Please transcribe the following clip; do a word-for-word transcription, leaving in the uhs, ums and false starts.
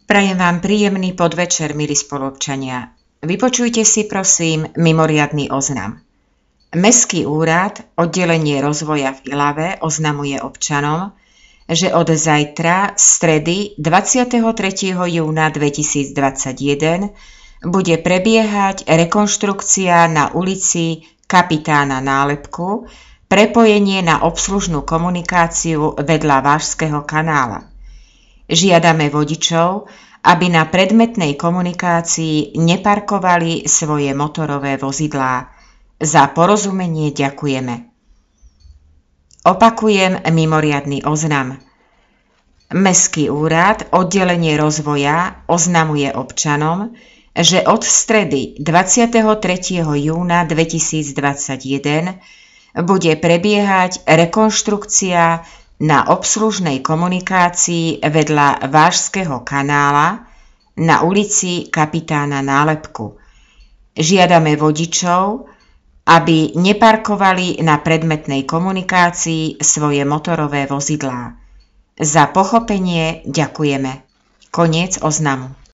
Prajem vám príjemný podvečer, milí spoluobčania. Vypočujte si prosím mimoriadny oznam. Mestský úrad, oddelenie rozvoja v Ilave oznamuje občanom, že od zajtra, stredy dvadsiateho tretieho júna dvetisícdvadsaťjeden, bude prebiehať rekonštrukcia na ulici Kapitána Nálepku, prepojenie na obslužnú komunikáciu vedľa Vážskeho kanála. Žiadame vodičov, aby na predmetnej komunikácii neparkovali svoje motorové vozidlá. Za porozumenie ďakujeme. Opakujem mimoriadny oznam. Mestský úrad, oddelenie rozvoja oznamuje občanom, že od stredy dvadsiateho tretieho júna dvetisícdvadsaťjeden bude prebiehať rekonštrukcia na obslužnej komunikácii vedľa Vážskeho kanála na ulici Kapitána Nálepku. Žiadame vodičov, aby neparkovali na predmetnej komunikácii svoje motorové vozidlá. Za pochopenie ďakujeme. Koniec oznamu.